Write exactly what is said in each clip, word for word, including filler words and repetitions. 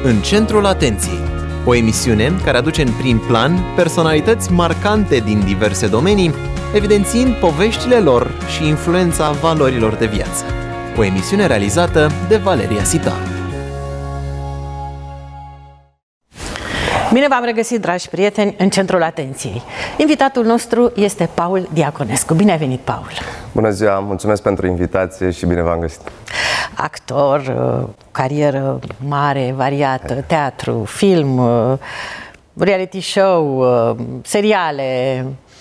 În centrul atenției, o emisiune care aduce în prim plan personalități marcante din diverse domenii, evidențiind poveștile lor și influența valorilor de viață. O emisiune realizată de Valeria Sitaru. Bine v-am regăsit, dragi prieteni, în centrul atenției. Invitatul nostru este Paul Diaconescu. Bine ai venit, Paul! Bună ziua, mulțumesc pentru invitație și bine v-am găsit! Actor, carieră mare, variată, teatru, film, reality show, seriale.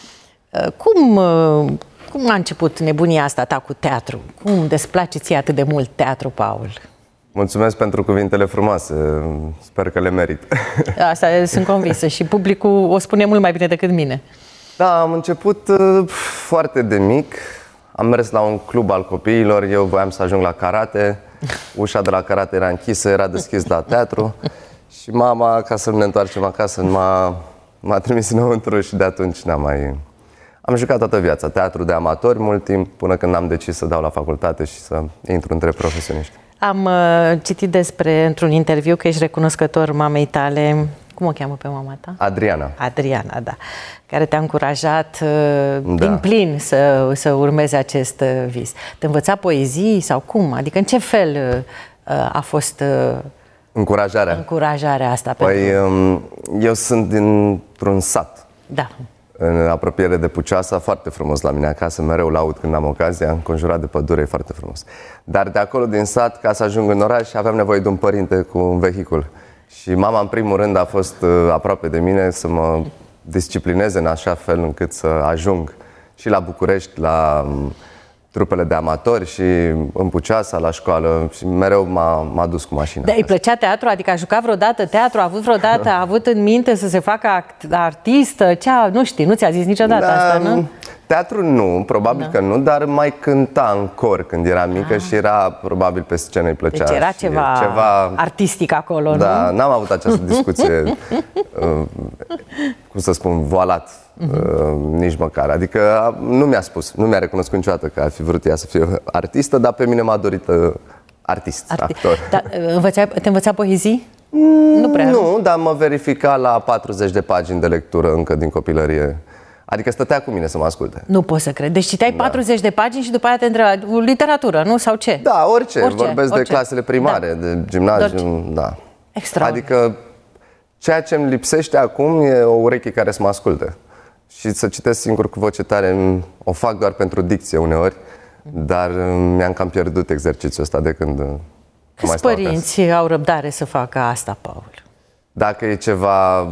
Cum, cum a început nebunia asta ta cu teatru? Cum desplace ție atât de mult teatru, Paul? Mulțumesc pentru cuvintele frumoase. Sper că le merit. Asta sunt convinsă și publicul o spune mult mai bine decât mine. Da, am început uh, foarte de mic. Am mers la un club al copiilor. Eu voiam să ajung la karate. Ușa de la karate era închisă, era deschis la teatru. Și mama, ca să nu ne întoarcem acasă, m-a, m-a trimis înăuntru și de atunci n-am mai... Am jucat toată viața teatru de amatori mult timp, până când am decis să dau la facultate și să intru între profesioniști. Am uh, citit despre, într-un interviu, că ești recunoscător mamei tale. Cum o cheamă pe mama ta? Adriana. Adriana, da. Care te-a încurajat uh, da. din plin să, să urmezi acest uh, vis. Te învăța poezii sau cum? Adică în ce fel uh, a fost uh, încurajarea. încurajarea asta? Păi, pentru... um, eu sunt dintr-un sat. Da. În apropiere de Pucioasa, foarte frumos la mine acasă, mereu laud când am ocazia, înconjurat de pădure, e foarte frumos. Dar de acolo din sat, ca să ajung în oraș, aveam nevoie de un părinte cu un vehicul. Și mama, în primul rând, a fost aproape de mine să mă disciplineze în așa fel încât să ajung și la București, la trupele de amatori și în Pucioasa, la școală, și mereu m-a, m-a dus cu mașina. Da, îi plăcea teatru? Adică a jucat vreodată teatru? A avut vreodată, a avut în minte să se facă artistă? Ce a, nu știu, nu ți-a zis niciodată da, asta, nu? Teatru nu, probabil da. că nu, dar mai cânta în cor când era mică ah. și era, probabil pe scenă îi plăcea. Deci era ceva, ceva artistic acolo, da, nu? n-am avut această discuție, uh, cum să spun, voalat, uh, nici măcar. Adică nu mi-a spus, nu mi-a recunoscut niciodată că ar fi vrut ea să fie artistă, dar pe mine m-a dorit uh, artist, Arti- actor. Da, învăța, te învăța poezii? Mm, nu prea. Nu, dar mă verifica la patruzeci de pagini de lectură încă din copilărie. Adică stătea cu mine să mă asculte. Nu pot să cred. Deci citeai da. patruzeci de pagini și după aia te întreba literatură, nu? Sau ce? Da, orice. orice Vorbesc orice. de clasele primare, da. de gimnaziu, da. Adică ceea ce îmi lipsește acum e o ureche care să mă asculte. Și să citesc singur cu voce tare o fac doar pentru dicție uneori, dar mi-am cam pierdut exercițiul ăsta de când Câți părinți acasă. au răbdare să facă asta, Paul? Dacă e ceva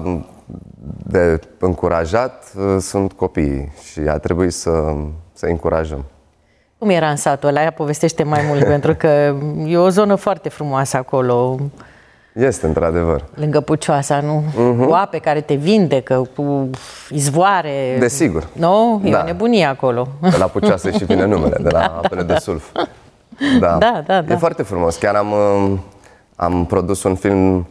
de încurajat, sunt copiii și a trebuit să, să încurajăm. Cum era în satul ăla? Aia povestește mai mult, pentru că e o zonă foarte frumoasă acolo. Este, într-adevăr. Lângă Pucioasa, nu? Uh-huh. Cu ape care te vindecă, cu izvoare. Desigur. Nu? E da. o nebunie acolo. De la Pucioasa și vine numele, de la da, apele da, de sulf. Da. Da, da, da. E foarte frumos. Chiar am, am produs un film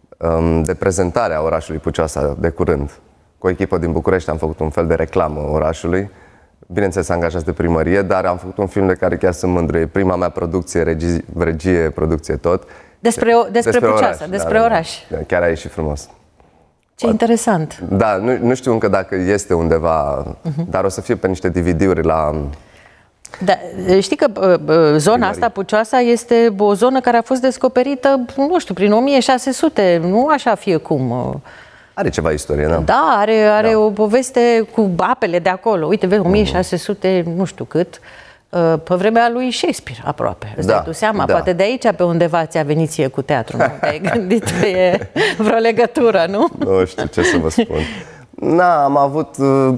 de prezentare a orașului Pucioasa de curând. Cu o echipă din București am făcut un fel de reclamă orașului. Bineînțeles, angajați de primărie, dar am făcut un film de care chiar sunt mândru. E prima mea producție, regie, regie producție tot. Despre, o, despre, despre Pucioasa, oraș, despre da, oraș. Da, chiar a ieșit frumos. Ce interesant. Da, nu, nu știu încă dacă este undeva, uh-huh. dar o să fie pe niște D V D-uri la... Da, știi că zona Primării. asta, Pucioasa, este o zonă care a fost descoperită, nu știu, prin o mie șase sute, nu așa fie cum. Are ceva istorie, da? Da, are, are da. o poveste cu apele de acolo. Uite, vezi, o mie șase sute, nu știu cât, pe vremea lui Shakespeare, aproape. Îți da, dai tu seama? Da. Poate de aici, pe undeva, ți-a venit ție cu teatru, nu? Te-ai gândit că e vreo legătură, nu? Nu știu ce să vă spun. Na, am avut... Uh...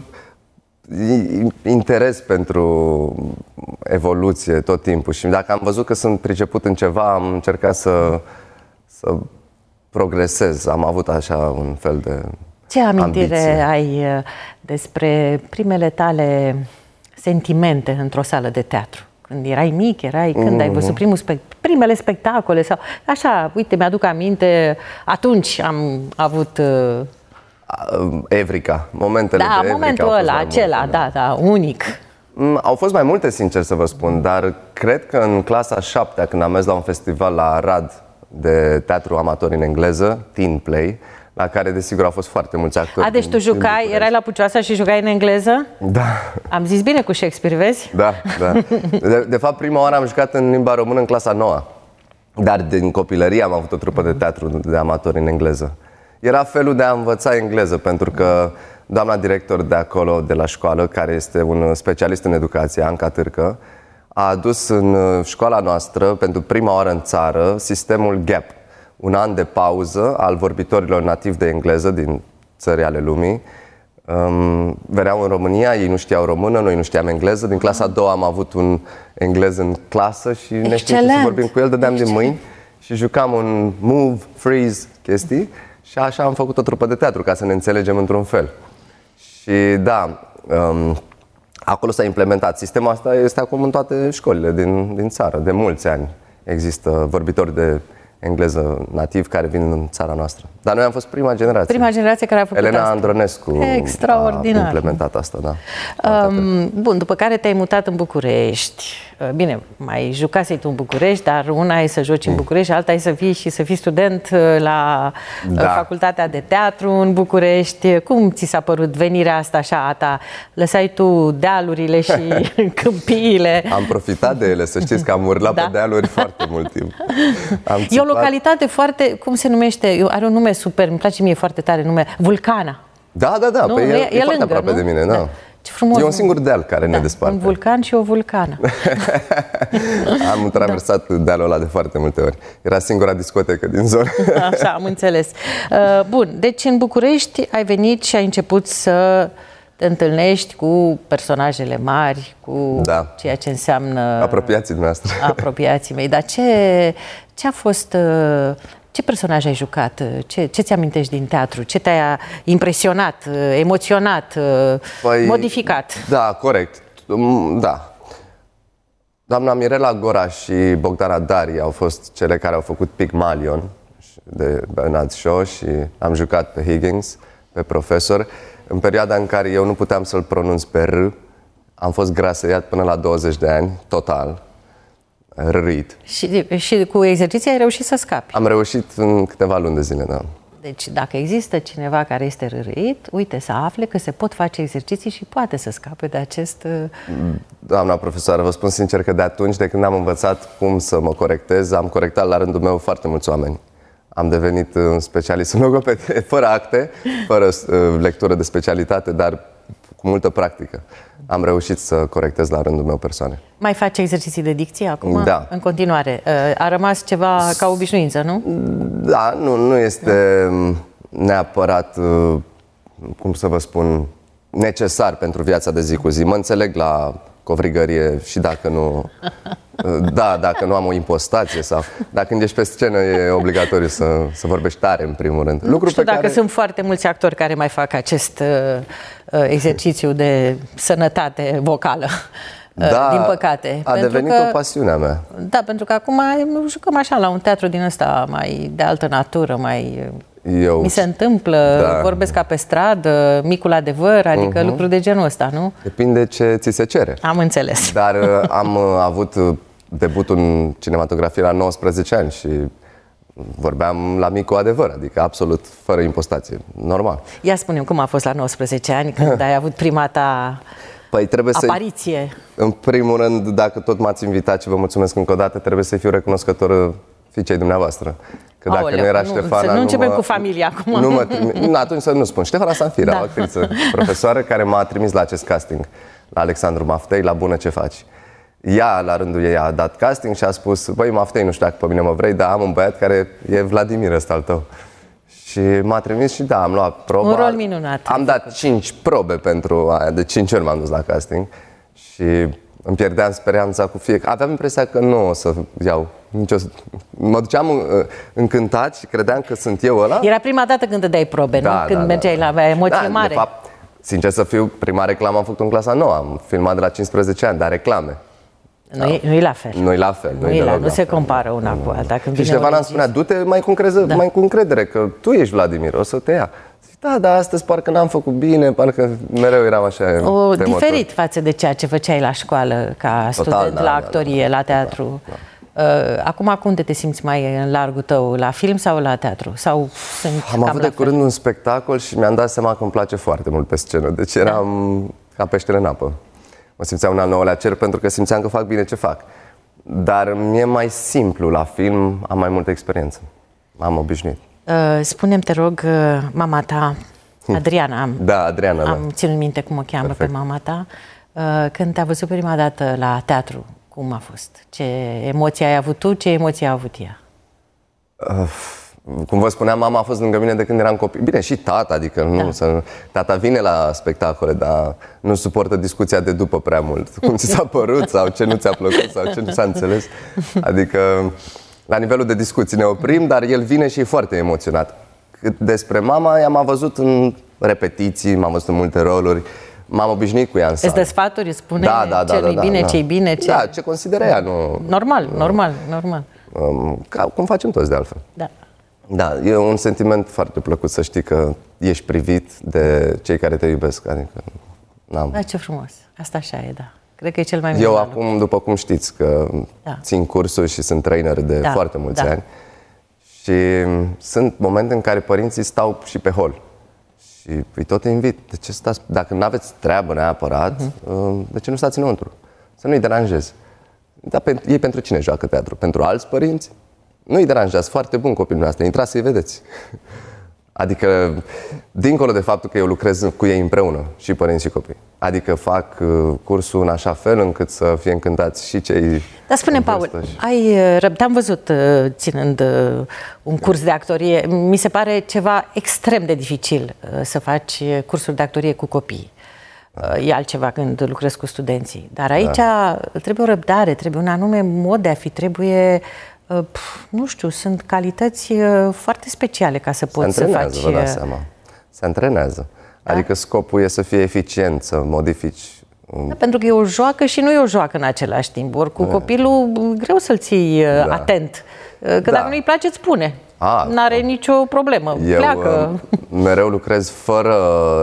interes pentru evoluție tot timpul și dacă am văzut că sunt priceput în ceva, am încercat să, să progresez. Am avut așa un fel de Ce amintire ambiție. ai despre primele tale sentimente într-o sală de teatru? Când erai mic, erai, când mm-hmm. ai văzut primul spect- primele spectacole sau așa, uite, mi-aduc aminte, atunci am avut... Evrica, momentele da, de Evrica. Da, momentul ăla, acela, multe, da, da, unic. Au fost mai multe, sincer să vă spun, dar cred că în clasa a șaptea, când am mers la un festival la Arad, de teatru amator în engleză, Teen Play, la care, desigur, au fost foarte mulți actori. A, deci tu jucai, erai la Pucioasa și jucai în engleză? Da. Am zis bine cu Shakespeare, vezi? Da, da. De, de fapt, prima oară am jucat în limba română în clasa nouă. Dar din copilărie am avut o trupă de teatru de amatori în engleză. Era felul de a învăța engleză, pentru că doamna director de acolo, de la școală, care este un specialist în educație, Anca Târcă, a adus în școala noastră, pentru prima oară în țară, sistemul gap. Un an de pauză al vorbitorilor nativi de engleză din țări ale lumii. Um, veneau în România, ei nu știau română, noi nu știam engleză. Din clasa a doua am avut un englez în clasă și ne știam să vorbim cu el, dădeam Excelent. din mâini și jucam un move, freeze, chestii. Și așa am făcut o trupă de teatru, ca să ne înțelegem într-un fel. Și da, um, acolo s-a implementat. Sistemul ăsta este acum în toate școlile din, din țară. De mulți ani există vorbitori de engleză nativ care vin în țara noastră. Dar noi am fost prima generație. Prima generație care a făcut Elena asta. Andronescu Extraordinar. a implementat asta, da. Um, bun, după care te-ai mutat în București. Bine, mai jucasei tu în București, dar una e să joci în București, alta e să fii și să fii student la da. Facultatea de Teatru în București. Cum ți s-a părut venirea asta așa a ta? Lăsai tu dealurile și câmpiile? Am profitat de ele, să știți că am urlat da? pe dealuri foarte mult timp. Am e o localitate foarte, cum se numește? Are un nume super, îmi place mie foarte tare, nume Vulcana. Da, da, da, nu? Păi e, e, e, e foarte lângă, aproape nu? de mine, da. da. Ce frumos, e un singur deal care da, ne desparte. Un vulcan și o vulcană. Am traversat da. dealul ăla de foarte multe ori. Era singura discotecă din zonă. Așa, am înțeles. Bun, deci în București ai venit și ai început să te întâlnești cu personajele mari, cu da. ceea ce înseamnă... Apropiații noastre. Apropiații mei. Dar ce, ce a fost... Ce personaj ai jucat? Ce, ce ți-amintești din teatru? Ce te-a impresionat, emoționat, păi, modificat? Da, corect. Da. Doamna Mirela Gora și Bogdana Dari au fost cele care au făcut Pygmalion de Bernard Shaw și am jucat pe Higgins, pe profesor. În perioada în care eu nu puteam să-l pronunț pe R, am fost grasăiat până la douăzeci de ani, total. Rărit. Și, și cu exerciții ai reușit să scapi? Am reușit în câteva luni de zile, da. Deci dacă există cineva care este rărit, uite, să afle că se pot face exerciții și poate să scape de acest... Doamna profesoară, vă spun sincer că de atunci, de când am învățat cum să mă corectez, am corectat la rândul meu foarte mulți oameni. Am devenit un specialist în logopedie, fără acte, fără uh, lectură de specialitate, dar cu multă practică. Am reușit să corectez la rândul meu persoane. Mai faci exerciții de dicție acum? Da. În continuare. A rămas ceva ca obișnuință, nu? Da, nu, nu este neapărat, cum să vă spun, necesar pentru viața de zi cu zi. Mă înțeleg la covrigărie și dacă nu... Da, dacă nu am o impostație sau... Dacă când ești pe scenă e obligatoriu să, să vorbești tare, în primul rând. Nu Lucru știu pe dacă care... sunt foarte mulți actori care mai fac acest uh, exercițiu de sănătate vocală. Da, din păcate. a devenit că, o pasiune a mea. Da, pentru că acum jucăm așa la un teatru din ăsta mai de altă natură, mai... Eu... Mi se întâmplă, da. vorbesc ca pe stradă, micul adevăr, adică uh-huh. lucruri de genul ăsta, nu? Depinde ce ți se cere. Am înțeles. Dar am avut debutul în cinematografie la nouăsprezece ani și vorbeam la micul adevăr, adică absolut fără impostație, normal. Ia spune-mi, cum a fost la nouăsprezece ani când ai avut prima ta păi trebuie apariție? Să, în primul rând, dacă tot m-ați invitat și vă mulțumesc încă o dată, trebuie să fiu recunoscător fiicei dumneavoastră. Că dacă Aoleu, nu era nu, Ștefana... Să nu începem mă, cu familia acum. Nu mă, nu, atunci să nu spun. Ștefana Sanfira, da. o actriță, profesoară, care m-a trimis la acest casting, la Alexandru Maftei, la Bună ce faci. Ea, la rândul ei, a dat casting și a spus: băi, Maftei, nu știu dacă pe mine mă vrei, dar am un băiat care e Vladimir ăsta al tău. Și m-a trimis și da, am luat proba. Un rol minunat. Am dat cinci probe pentru aia, de cinci ori m-am dus la casting și îmi pierdeam speranța cu fiecare. Aveam impresia că nu o să iau nicio... Mă duceam uh, încântat și credeam că sunt eu ăla. Era prima dată când dai probe, da, nu? Când da, mergeai da. la emoție da, mare. De fapt, sincer să fiu, prima reclamă am făcut în clasa nouă. Am filmat de la cincisprezece ani, dar reclame. Nu, da. Nu-i la fel. Nu-i la fel. Nu, la, nu se compară una cu alta. Când și Ștefana îmi spunea: du-te mai cu, încreză, da. mai cu încredere, că tu ești Vladimir, o să te ia. Zic, da, dar astăzi parcă n-am făcut bine, parcă mereu eram așa o, temător. Diferit față de ceea ce făceai la școală, ca Total, student da, la actorie, da, da, la teatru. Da, Acum, unde te simți mai în largul tău? La film sau la teatru? Sau sunt Am avut de curând un spectacol și mi-am dat seama că îmi place foarte mult pe scenă. Deci eram da. ca peștele în apă. Mă simțeam un al nouălea cer pentru că simțeam că fac bine ce fac. Dar mi-e mai simplu la film, am mai multă experiență. M-am obișnuit. Spune-mi, te rog, mama ta, Adriana, am, da, Adriana, am da. ținut minte cum o cheamă Perfect. Pe mama ta, când te-a văzut prima dată la teatru, cum a fost? Ce emoții ai avut tu, ce emoții a avut ea? Uh, cum vă spuneam, mama a fost lângă mine de când eram copil. Bine, și tata, adică nu, da. să, tata vine la spectacole, dar nu suportă discuția de după prea mult. Cum ți s-a părut sau ce nu ți-a plăcut sau ce nu s-a înțeles. Adică, la nivelul de discuții ne oprim, dar el vine și e foarte emoționat. Cât despre mama, ea m-a văzut în repetiții, m-a văzut în multe roluri. M-am obișnuit cu ea în sală. Îți dă sfaturi, îți spune da, da, da, ce nu-i da, bine, da. ce-i bine, ce... Da, ce consideră ea, nu... Normal, normal, normal. Um, ca, cum facem toți de altfel. Da. Da, e un sentiment foarte plăcut să știi că ești privit de cei care te iubesc. Adică, n-am... Da, ce frumos. Asta așa e, da. Cred că e cel mai Eu acum, lucru. După cum știți, că da. țin cursuri și sunt trainer de da, foarte mulți da. ani. Și sunt momente în care părinții stau și pe hol. Și îi tot invit. De ce stați? Dacă nu aveți treabă neapărat, uh-huh. de ce nu stați înăuntru? Să nu-i deranjezi. Dar pentru, ei pentru cine joacă teatru? Pentru alți părinți? Nu-i deranjați. Foarte bun copilul nostru. Intrați să-i vedeți. Adică, dincolo de faptul că eu lucrez cu ei împreună, și părinți și copii. Adică fac uh, cursul în așa fel încât să fie încântați și cei... Dar spune, Paul, și... ai răbdare, te-am văzut uh, ținând uh, un curs de actorie. Mi se pare ceva extrem de dificil uh, să faci cursuri de actorie cu copii. Uh, e altceva când lucrezi cu studenții. Dar aici da. trebuie o răbdare, trebuie un anume mod de a fi, trebuie... Uh, nu știu, sunt calități uh, foarte speciale ca să poți să faci... vă dați seama. Se antrenează. Da? Adică scopul e să fie eficient, să modifici... Da, pentru că e o joacă și nu e o joacă în același timp. Ori cu da. copilul greu să-l ții uh, da. atent. Uh, că da. dacă nu-i place, îți spune. N-are da. nicio problemă. Eu pleacă. Uh, mereu lucrez fără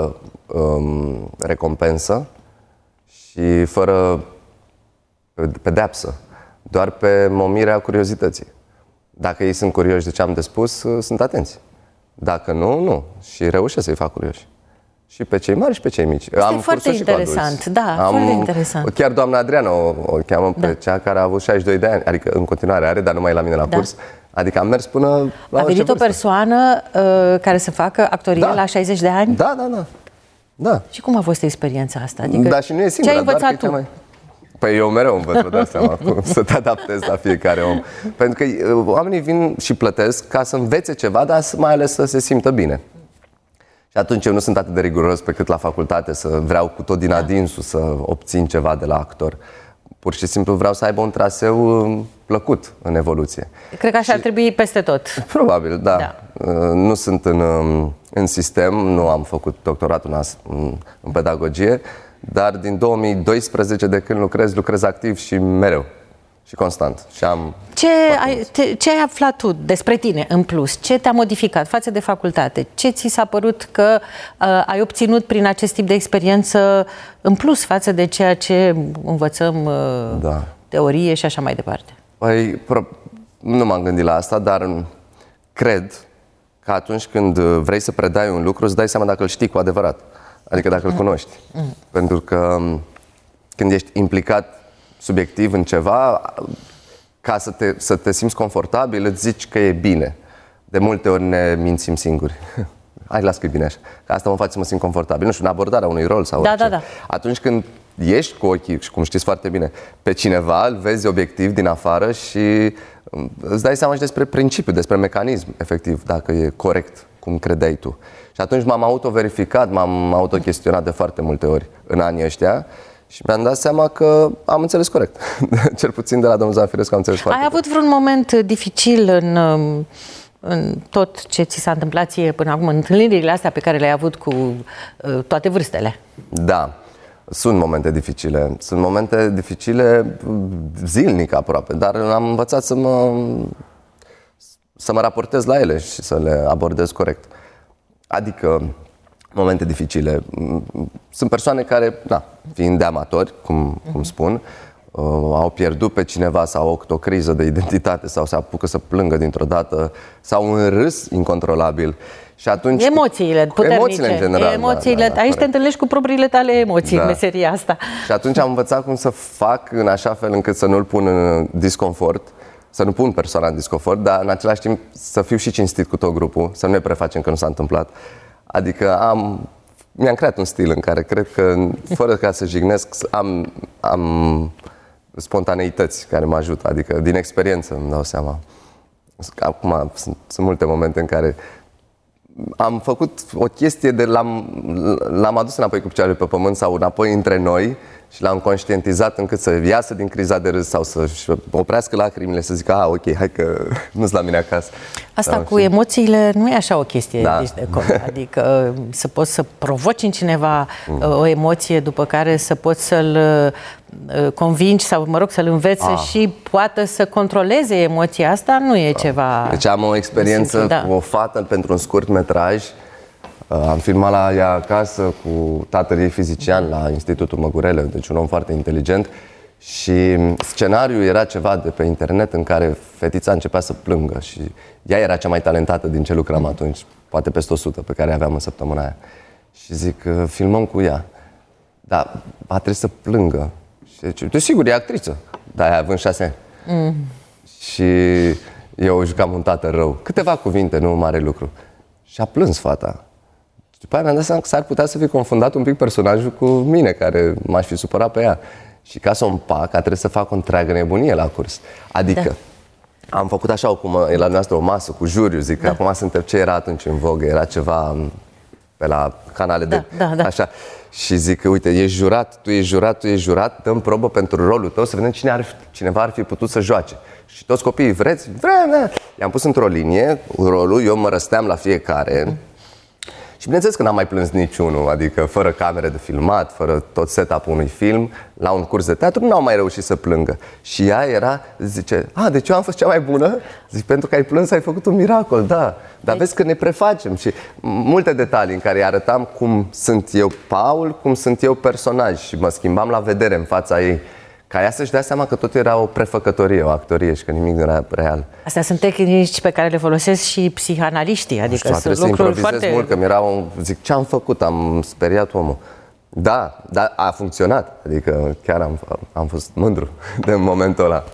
um, recompensă și fără pedeapsă. Doar pe momirea curiozității. Dacă ei sunt curioși de ce am de spus, sunt atenți. Dacă nu, nu. Și reușesc să-i fac curioși. Și pe cei mari și pe cei mici. Este am foarte interesant, da, am, foarte interesant. Chiar doamna Adriana o, o cheamă da. pe cea care a avut șaizeci și doi de ani, adică în continuare are, dar numai la mine la da. curs. Adică am mers până la A venit o persoană uh, care să facă actorie da. la șaizeci de ani? Da, da, da. da. Și cum a fost experiența asta? Adică da, și nu e singura, ce ai învățat tu? Mai... Păi eu mereu învăț, vă dați seama, cum să te adaptezi la fiecare om. Pentru că oamenii vin și plătesc ca să învețe ceva, dar mai ales să se simtă bine. Și atunci eu nu sunt atât de riguros pe cât la facultate să vreau cu tot din adinsul să obțin ceva de la actor. Pur și simplu vreau să aibă un traseu plăcut în evoluție. Cred că așa și... ar trebui peste tot. Probabil, da. da. Nu sunt în, în sistem, nu am făcut doctoratul în, în pedagogie, dar din două mii doisprezece, de când lucrez, lucrez activ și mereu. Și constant. Și am ce, ai, te, ce ai aflat tu despre tine în plus? Ce te-a modificat față de facultate? Ce ți s-a părut că uh, ai obținut prin acest tip de experiență în plus față de ceea ce învățăm uh, da. teorie și așa mai departe? Păi, nu m-am gândit la asta, dar cred că atunci când vrei să predai un lucru, îți dai seama dacă îl știi cu adevărat. Adică dacă îl cunoști. Mm. Pentru că când ești implicat subiectiv în ceva, ca să te, să te simți confortabil, îți zici că e bine. De multe ori ne mințim singuri. Hai, las că e bine așa. Că asta mă face să mă simt confortabil. Nu știu, în abordarea unui rol sau da, orice. Da, da. Atunci când ești cu ochii, și cum știți foarte bine, pe cineva, îl vezi obiectiv din afară și îți dai seama și despre principiu, despre mecanism, efectiv, dacă e corect, cum credeai tu. Și atunci m-am auto-verificat, m-am auto-chestionat de foarte multe ori în anii ăștia și mi-am dat seama că am înțeles corect. Cel puțin de la domnul Zanfirescu am înțeles foarte Ai avut vreun moment dificil în, în tot ce ți s-a întâmplat ție până acum, în întâlnirile astea pe care le-ai avut cu uh, toate vârstele? Da, sunt momente dificile. Sunt momente dificile zilnic aproape, dar am învățat să mă, să mă raportez la ele și să le abordez corect. Adică, momente dificile. Sunt persoane care, da, fiind de amatori, cum, cum spun, uh, au pierdut pe cineva sau au o criză de identitate sau se apucă să plângă dintr-o dată sau un râs incontrolabil. Și atunci, emoțiile puternice. Emoțiile în general. Emoțiile, da, da, da, aici corect. te întâlnești cu propriile tale emoții Da. în meseria asta. Și atunci am învățat cum să fac în așa fel încât să nu-l pun în disconfort, să nu pun persoana în disconfort, dar în același timp să fiu și cinstit cu tot grupul, să nu ne prefacem că nu s-a întâmplat. Adică am, mi-am creat un stil în care cred că, fără ca să jignesc, am, am spontaneități care mă ajută. Adică din experiență îmi dau seama. Acum sunt, sunt multe momente în care am făcut o chestie de l-am, l-am adus înapoi cu picioarele pe pământ sau înapoi între noi și l-am conștientizat încât să iasă din criza de râs sau să-și oprească lacrimile, să zică, a, ok, hai că nu-s la mine acasă. Asta sau, cu și... emoțiile nu e așa o chestie Da. deci de cont. Adică să poți să provoci în cineva mm. o emoție după care să poți să-l convingi sau, mă rog, să-l înveți Ah. și poată să controleze emoția asta, nu e ceva... Deci am o experiență simplu, da. cu o fată pentru un scurt metraj. Am filmat la ea acasă cu tatăl ei fizician la Institutul Măgurele, deci un om foarte inteligent. Și scenariul era ceva de pe internet în care fetița începea să plângă și ea era cea mai talentată din ce lucram atunci, poate peste o sută pe care aveam în săptămâna aia. Și zic, filmăm cu ea, dar va trebui să plângă. Și zice, desigur, e actriță, dar aia având șase ani. Mm. Și eu jucam un tată rău. Câteva cuvinte, nu mare lucru. Și a plâns fata. Și după aia mi-am dat seama că s-ar putea să fi confundat un pic personajul cu mine, care m-aș fi supărat pe ea. Și ca să o împac, a trebuit să fac o întreagă nebunie la curs. Adică, da. am făcut așa, cum e la noastră o masă cu juriu, zic că da. Acum suntem ce era atunci în vogă, era ceva pe la canale da, de... Da, da. Așa. Și zic că, uite, ești jurat, tu ești jurat, tu ești jurat, dăm probă pentru rolul tău să vedem cine ar, cineva ar fi putut să joace. Și toți copiii, vreți? Vrem, i-am pus într-o linie rolul, eu mă răsteam la fiecare. Mm. Și bineînțeles că n-am mai plâns niciunul, adică fără camere de filmat, fără tot setup-ul unui film, la un curs de teatru n-au mai reușit să plângă. Și ea era, zice, a, deci eu am fost cea mai bună? Zic, pentru că ai plâns, ai făcut un miracol, da. Dar vezi că ne prefacem și multe detalii în care îi arătam cum sunt eu Paul, cum sunt eu personaj și mă schimbam la vedere în fața ei. Ca ea să-și dea seama că totul era o prefăcătorie, o actorie și că nimic nu era real. Astea sunt tehnici pe care le folosesc și psihanaliștii, adică nu știu, sunt trebuie lucruri să improvizez foarte... mult, că mi-era un... Zic, ce am făcut? Am speriat omul. Da, dar a funcționat. Adică chiar am, am fost mândru de momentul ăla.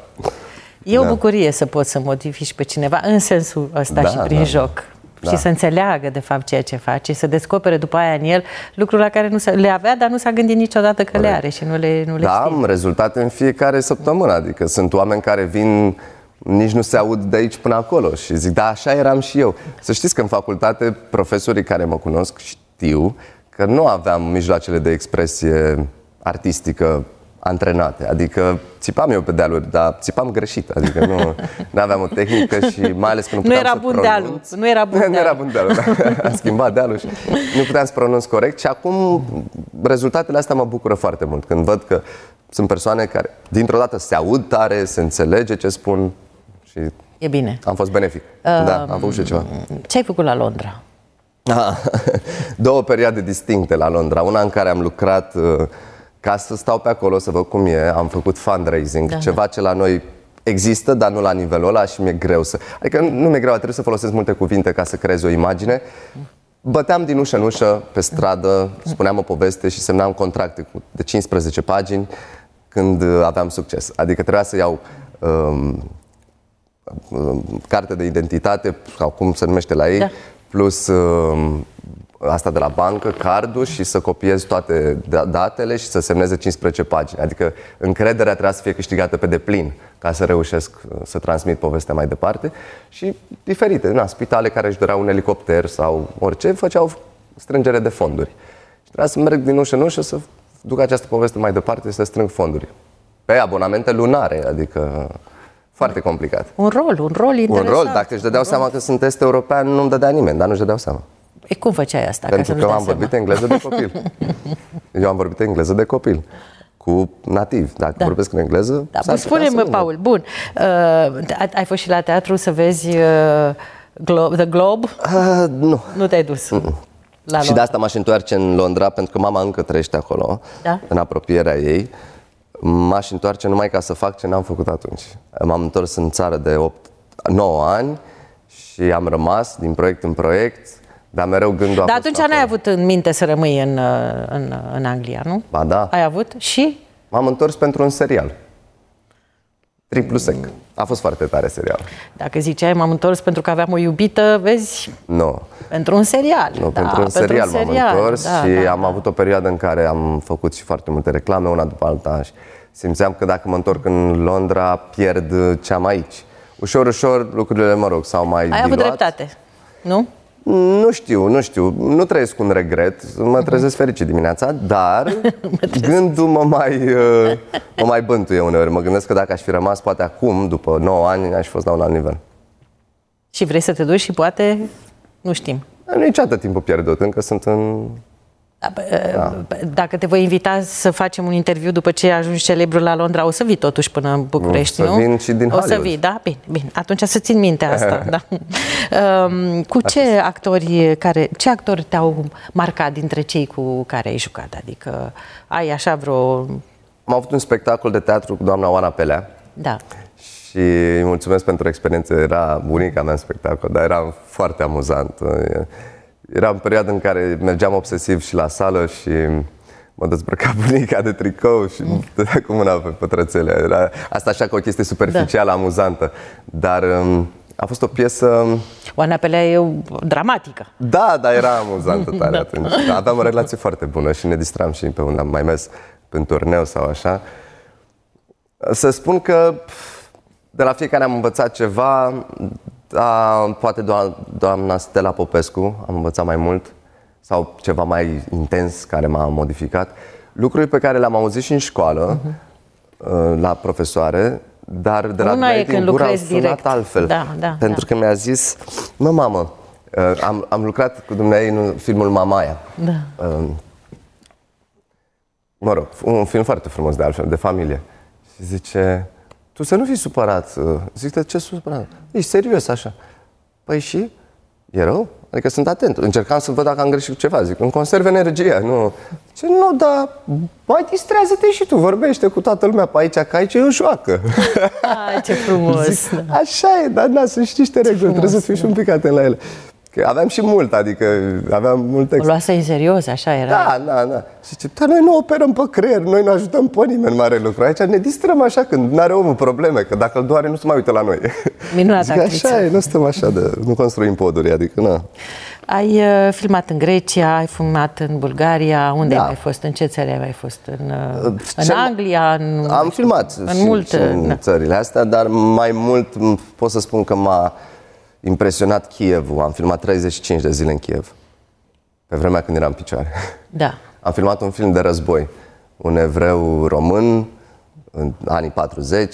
E o da. bucurie să poți să modifici pe cineva în sensul ăsta Da, și prin da, joc. da. Și să înțeleagă, de fapt, ceea ce face, să descopere după aia în el lucruri la care nu s-a, le avea, dar nu s-a gândit niciodată că Corect. le are și nu le, nu le Da, știe. am rezultate în fiecare săptămână. Adică sunt oameni care vin, nici nu se aud de aici până acolo. Și zic, da, așa eram și eu. Să știți că în facultate, profesorii care mă cunosc știu că nu aveam mijloacele de expresie artistică antrenate. Adică țipam eu pe dealuri, dar țipam greșit. Adică nu, nu aveam o tehnică și mai ales că nu puteam nu era să bun pronunț. dealul. Nu era bun dealul. Nu era bun dealul, da. Am schimbat dealul și nu puteam să pronunț corect. Și acum rezultatele astea mă bucură foarte mult. Când văd că sunt persoane care dintr-o dată se aud tare, se înțelege ce spun și E bine. am fost benefic. Uh, da, am făcut și ceva. Ce ai făcut la Londra? Ah, două perioade distincte la Londra. Una în care am lucrat ca să stau pe acolo, să văd cum e. Am făcut fundraising, da, ceva da. ce la noi există, dar nu la nivelul ăla și mi-e greu să... Adică nu mi-e greu, trebuie să folosesc multe cuvinte ca să creez o imagine. Băteam din ușă în ușă, pe stradă, spuneam o poveste și semnam contracte de cincisprezece pagini când aveam succes. Adică trebuia să iau um, um, carte de identitate, sau cum se numește la ei, da. plus... Um, asta de la bancă, cardul și să copiez toate datele și să semneze cincisprezece pagini. Adică încrederea trebuia să fie câștigată pe deplin ca să reușesc să transmit povestea mai departe. Și diferite, na, spitale care își doreau un elicopter sau orice, făceau strângere de fonduri. Și trebuia să merg din ușă în ușă să duc această poveste mai departe și să strâng fonduri. Pe abonamente lunare, adică foarte complicat. Un rol, un rol interesant. Un rol, dacă își dădeau seama că sunt est-european, nu-mi dădea nimeni, dar nu își dădeau seama. E cum făceai asta? Pentru ca că am vorbit engleză de copil. Eu am vorbit engleză de copil. Cu nativi. Dacă da. vorbesc în engleză... Da, spune-mă, Paul, bun. Uh, ai fost și la teatru să vezi uh, Glo- The Globe? Uh, nu. Nu te-ai dus? Mm-mm. La și de asta m-aș întoarce în Londra, pentru că mama încă trăiește acolo, da? în apropierea ei. m-aș întoarce numai ca să fac ce n-am făcut atunci. M-am întors în țară de opt nouă ani și am rămas din proiect în proiect, dar mereu gândul a Dar fost atunci acolo. n-ai avut în minte să rămâi în, în, în Anglia, nu? Ba da. Ai avut? Și? M-am întors pentru un serial. Triplu sec. A fost foarte tare serial. Dacă ziceai m-am întors pentru că aveam o iubită, vezi, Nu. pentru un serial. Nu, da, pentru un serial m-am întors da, și da, am da. avut o perioadă în care am făcut și foarte multe reclame, una după alta. Și simțeam că dacă mă întorc în Londra, pierd ce am aici. Ușor, ușor, lucrurile, mă rog, s-au mai Ai diluat. avut dreptate, nu? Nu știu, nu știu, nu trăiesc un regret, mă trezesc fericit dimineața, dar gândul mă mai, mă mai bântuie uneori. Mă gândesc că dacă aș fi rămas poate acum, după nouă ani, aș fi fost la un alt nivel. Și vrei să te duci și poate, nu știm. Nu e niciodată timpul pierdut, încă sunt în... Da. Dacă te voi invita să facem un interviu după ce ajungi celebru la Londra, o să vii totuși până în București, o să nu? vin și din O să Hollywood. vii, da? Bine, bine. Atunci să țin minte asta. Da. Cu ce actori, care, ce actori te-au marcat dintre cei cu care ai jucat? Adică ai așa vreo... Am avut un spectacol de teatru cu doamna Oana Pelea. Da. Și îi mulțumesc pentru experiență, era bunica mea în spectacol, dar era foarte amuzant. Era în perioada în care mergeam obsesiv și la sală și mă dezbrăca bunica de tricou și mm. dădea cu mâna pe pătrățele. Era asta așa ca o chestie superficială, da. amuzantă. Dar um, a fost o piesă... Oana Pelea e o dramatică. Da, dar era amuzantă tare da. atunci. Aveam o relație foarte bună și ne distram și pe unde am mai mers pe turneu sau așa. Să spun că de la fiecare am învățat ceva. Da, poate doamna Stella Popescu am învățat mai mult sau ceva mai intens care m-a modificat. Lucruri pe care le-am auzit și în școală, uh-huh. la profesoare, dar de la Una e când din gură au lucrezi sunat direct. altfel. Da, da, pentru da. că mi-a zis, mă mamă, uh, am, am lucrat cu dumneavoastră în filmul Mamaia. Da. Uh, mă rog, un film foarte frumos de altfel, de familie. Și zice... Tu să nu fii supărat. Zic, de ce supărat? Ești serios așa. Păi și? E rău? Adică sunt atent. Încercam să văd dacă am greșit cu ceva. Zic, îmi conserv energia. Nu. Ce nu, dar mai distrează-te și tu. Vorbește cu toată lumea pe aici, că aici e o joacă. Ai, ce frumos. Zic, așa e, dar na, sunt și niște reguli. Trebuie să fii și un pic atent la ele. Că aveam și mult, adică aveam mult text. O luase în serios, așa era. Da, da, da. Și zice, dar noi nu operăm pe creier, noi nu ajutăm pe nimeni mare lucru. Aici ne distrăm așa când nu are omul probleme, că dacă îl doare nu se mai uită la noi. Minunată Zic, actriță. așa e, nu stăm așa de, nu construim poduri, adică na. Ai uh, filmat în Grecia, ai filmat în Bulgaria, unde Da. ai mai fost, în ce țări ai mai fost? În, uh, în Cel- Anglia? În, Am filmat în și, multe, și în da. țările astea, dar mai mult m- pot să spun că m-a impresionat Kievul. Am filmat treizeci și cinci de zile în Kiev, pe vremea când eram în picioare. Da. Am filmat un film de război, un evreu român în anii patruzeci,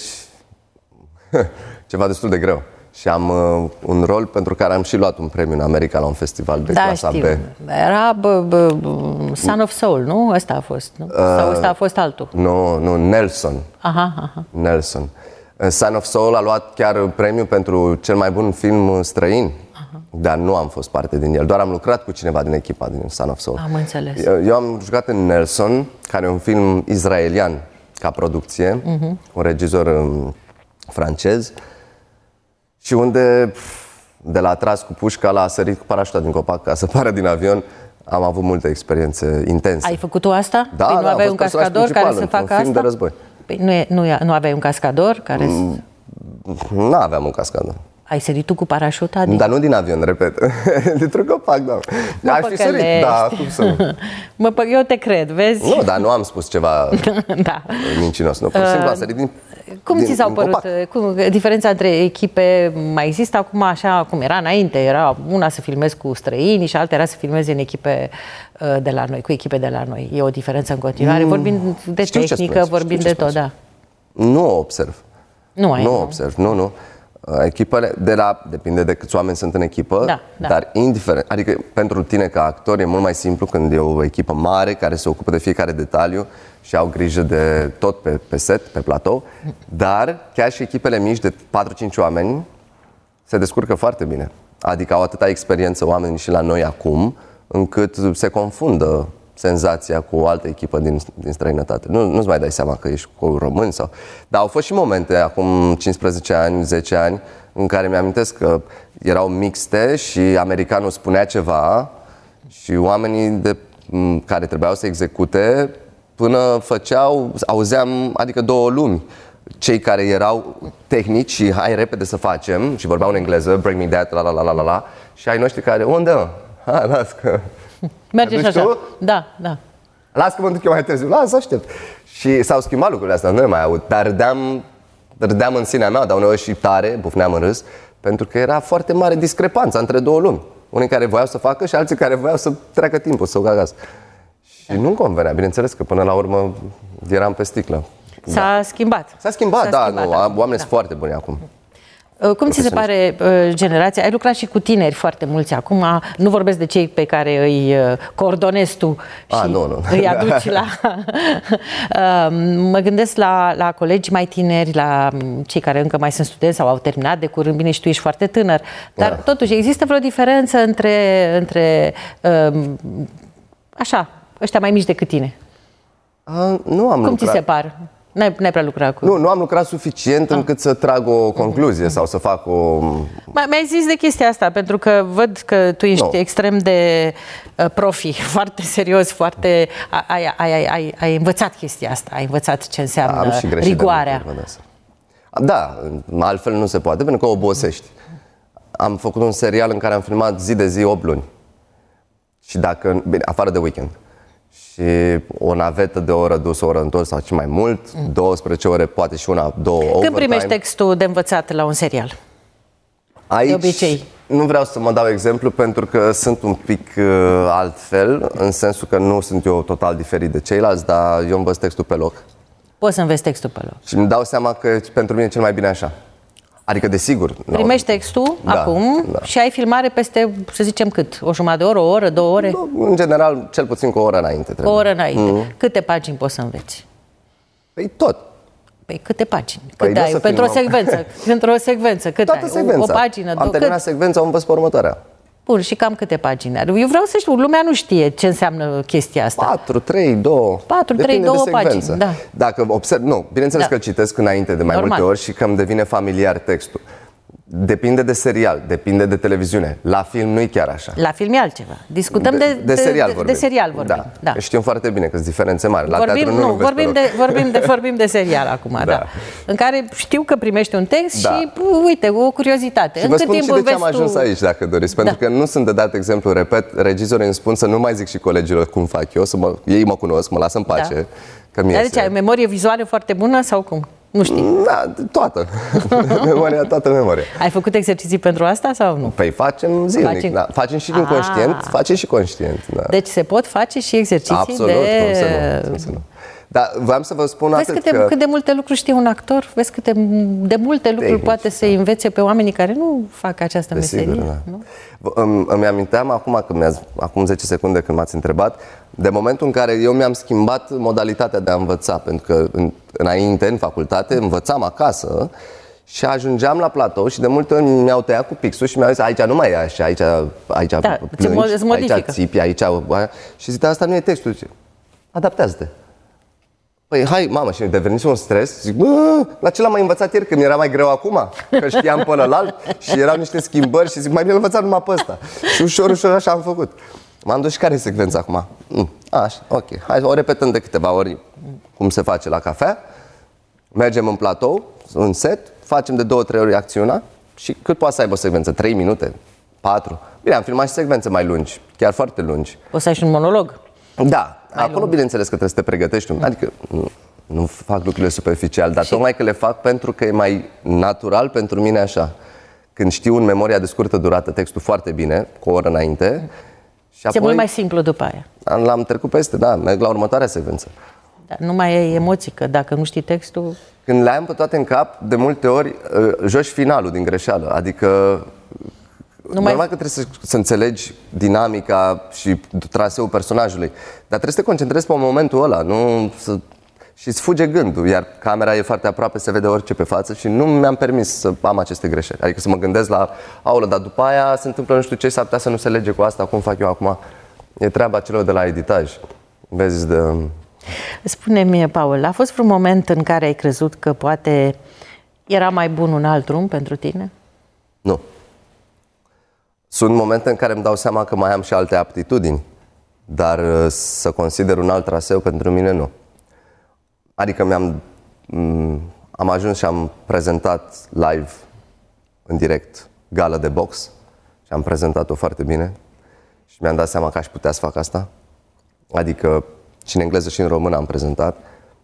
ceva destul de greu. Și am uh, un rol pentru care am și luat un premiu în America la un festival de Da, clasa știu. B. Era bă, bă, bă, Son of Soul, nu? Ăsta a fost, nu? Sau ăsta a fost altul? Nu, nu, Nelson. Aha, aha. Nelson. Son of Soul a luat chiar premiu pentru cel mai bun film străin, aha. dar nu am fost parte din el. Doar am lucrat cu cineva din echipa din Son of Soul. Am înțeles. Eu, eu am jucat în Nelson, care e un film izraelian ca producție, uh-huh. un regizor um, francez, și unde de la atras cu pușca la a sărit cu parașuta din copac ca să pară din avion, am avut multe experiențe intense. Ai făcut tu asta? Da, păi nu da, aveai am un fost personaj cascador care să principal facă într-un film asta? de război. Păi nu, e, nu, e, nu aveai un cascador care... Mm. Nu aveam un cascador. Ai sărit tu cu parașuta? Din... Dar nu din avion, repet. Dintr-un copac, da. Mă Aș fi sărit, da, cum să nu. Mă, pă, eu te cred, vezi? Nu, dar nu am spus ceva Da. mincinos. Nu, pur și simplu a sărit din Cum din, ți s-au din părut? copac. Cum, diferența între echipe mai există acum așa cum era înainte? Era una să filmezi cu străini și alta era să filmezi în echipe uh, de la noi, cu echipe de la noi. E o diferență în continuare? Mm, vorbind de știu ce tehnică, spuneți, vorbind știu de ce tot, da. Nu o observ. Nu ai, Nu nu. observ, nu, nu. Echipele, de la, depinde de câți oameni sunt în echipă, Da, da. dar indiferent, adică pentru tine ca actor e mult mai simplu când e o echipă mare care se ocupă de fiecare detaliu și au grijă de tot pe, pe set, pe platou, dar chiar și echipele mici de patru-cinci oameni se descurcă foarte bine. Adică au atâta experiență oamenii și la noi acum, încât se confundă senzația cu o altă echipă din, din străinătate. Nu, nu-ți mai dai seama că ești cu români sau... Dar au fost și momente, acum cincisprezece ani, zece ani, în care mi-amintesc că erau mixte și americanul spunea ceva și oamenii de, care trebuiau să execute până făceau, auzeam, adică două lumi. Cei care erau tehnici și hai repede să facem și vorbeau în engleză, bring me that, la la la la la la, și ai noștri care, unde mă? Ha, las că... Merge și așa. Tu? Da, da. Las că mă duc eu mai târziu, las, aștept. Și s-au schimbat lucrurile astea, nu le mai aud, dar râdeam, râdeam în sinea mea, dar uneori și tare, bufneam în râs, pentru că era foarte mare discrepanța între două lumi. Unii care voiau să facă și alții care voiau să treacă timpul, să o gagas. Și da. Nu-mi convenea, bineînțeles că până la urmă eram pe sticlă. S-a da. schimbat. S-a schimbat, S-a da, schimbat, nu, da. Oamenii da. sunt foarte buni acum. Cum ți se pare generația? Ai lucrat și cu tineri foarte mulți acum, nu vorbesc de cei pe care îi coordonezi tu și A, nu, nu. îi aduci la... Mă gândesc la, la colegi mai tineri, la cei care încă mai sunt studenți sau au terminat de curând, bine și tu ești foarte tânăr, dar da. totuși există vreo diferență între, între așa, ăștia mai mici decât tine? A, nu am Cum lucrat. ți se par? N-ai, n-ai prea lucrat cu... Nu, nu am lucrat suficient ah. încât să trag o concluzie sau să fac o... Mi-ai zis de chestia asta, pentru că văd că tu ești no. extrem de uh, profi, foarte serios, foarte... Ai, ai, ai, ai, ai învățat chestia asta, ai învățat ce înseamnă am și rigoarea. Da, altfel nu se poate, pentru că obosești. Am făcut un serial în care am filmat zi de zi opt luni. Și dacă... Bine, afară de weekend. Și o navetă de o oră dus, o oră întors sau și mai mult, mm. douăsprezece ore, poate și una, două overtime. Când primești textul de învățat la un serial? Aici de obicei. Nu vreau să mă dau exemplu pentru că sunt un pic uh, altfel, în sensul că nu sunt eu total diferit de ceilalți, dar eu învăț textul pe loc. Poți să înveți textul pe loc. Și îmi dau seama că pentru mine e cel mai bine așa. Adică, desigur... Primești textul da, acum da. și ai filmare peste, să zicem, cât? O jumătate de oră, o oră, două ore? În general, cel puțin cu o oră înainte. Trebuie. O oră înainte. Mm. Câte pagini poți să înveți? Păi tot. Păi câte pagini? Păi câte ai? Pentru o secvență. Pentru o secvență. Cât Toată ai? Secvența. O, o pagină? Am terminat cât? secvența, o învăț pe următoarea. Bun, și cam câte pagini are? Eu vreau să știu, lumea nu știe ce înseamnă chestia asta. patru, trei, doi. patru, trei, doi pagini, da. Dacă observ, nu, bineînțeles da. că citesc înainte de mai Normal. multe ori și că îmi devine familiar textul. Depinde de serial, depinde de televiziune. La film nu e chiar așa. La film e altceva. Discutăm de, de, de, de serial de, vorbim. De serial vorbim. Da. Da. Știm foarte bine că sunt diferențe mari. La vorbim, teatru nu, nu vorbim, de, vorbim, de, vorbim de serial acum, da. da. În care știu că primești un text da. și, uite, o curiozitate. Și vă spun și de ce am ajuns tu... aici, dacă doriți. Pentru da. că nu sunt de dat exemplu, repet, regizorii îmi spun să nu mai zic și colegilor cum fac eu, să mă, ei mă cunosc, mă lasă în pace. Da. Că mi deci ai memorie vizuală foarte bună sau cum? Nu știi. Da, toată. Memoria, toată memoria. Ai făcut exerciții pentru asta sau nu? Păi facem zilnic, facem, da. facem și inconștient, facem și conștient. Da. Deci se pot face și exerciții Absolut, de... cum să nu, cum să nu. Dar voiam să vă spun Vezi atât câte, că... cât de multe lucruri știe un actor? Vezi câte de multe lucruri Tehnici, poate să da. învețe pe oamenii care nu fac această de meserie? Sigur, da. Nu? Îmi, îmi aminteam acum, când acum zece secunde când m-ați întrebat, de momentul în care eu mi-am schimbat modalitatea de a învăța, pentru că în, înainte, în facultate, învățam acasă și ajungeam la platou și de multe ori mi-au tăiat cu pixul și mi-au zis, aici nu mai e așa, aici, aici da, plângi, aici țipi, aici... Și zic, asta nu e textul. Zice, adaptează-te. Păi hai, mamă, și devenise un stres. Zic, bă, la ce l-am mai învățat ieri, că mi era mai greu acum, că știam pe ălalt și erau niște schimbări și zic, mai bine învățat numai pe ăsta. Și ușor, ușor așa am făcut. M-am dus și care e secvența acum? Mm, așa, ok, hai o repetăm de câteva ori cum se face la cafea. Mergem în platou, în set, facem de două, trei ori acțiunea și cât poate să aibă o secvență? Trei minute? Patru? Bine, am filmat și secvențe mai lungi, chiar foarte lungi. O să ai și un monolog? Da. Acolo, bineînțeles că trebuie să te pregătești. Adică nu, nu fac lucrurile superficial, dar și... tocmai că le fac pentru că e mai natural pentru mine așa. Când știu în memoria de scurtă durată textul foarte bine, cu o oră înainte, și apoi... E mult mai simplu după aia. L-am trecut peste, da, merg la următoarea secvență. Dar nu mai e emoții, că dacă nu știi textul... Când le am pe toate în cap, de multe ori joci finalul din greșeală. Adică... Nu Normal mai... că trebuie să, să înțelegi dinamica și traseul personajului, dar trebuie să te concentrezi pe momentul ăla, nu să... și îți fuge gândul, iar camera e foarte aproape, se vede orice pe față și nu mi-am permis să am aceste greșeli. Adică să mă gândesc la, aulă, dar după aia se întâmplă nu știu ce, s-ar putea să nu se lege cu asta, cum fac eu acum. E treaba celor de la editaj. Vezi de... Spune-mi, Paul, a fost vreun moment în care ai crezut că poate era mai bun un alt drum pentru tine? Nu. Sunt momente în care îmi dau seama că mai am și alte aptitudini, dar să consider un alt traseu pentru mine nu. Adică mi-am, am ajuns și am prezentat live, în direct, gală de box și am prezentat-o foarte bine și mi-am dat seama că aș putea să fac asta. Adică și în engleză și în română am prezentat.